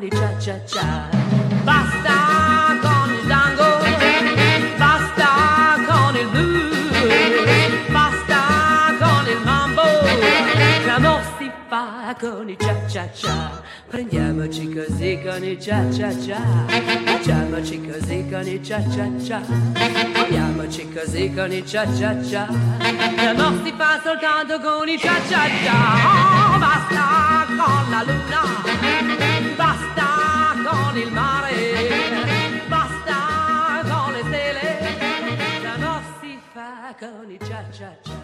con i cia cia cia. Basta con il tango, basta con il blues, basta con il mambo, l'amor si fa con i cia cia cia. Prendiamoci così con i cia cia cia, facciamoci così con i cia cia cia, proviamoci così con i cia cia cia. L'amor si fa soltanto con i cia cia cia. Oh, basta con la luna, basta con il mare, basta con le stelle, l'amor si fa con i cia cia cia.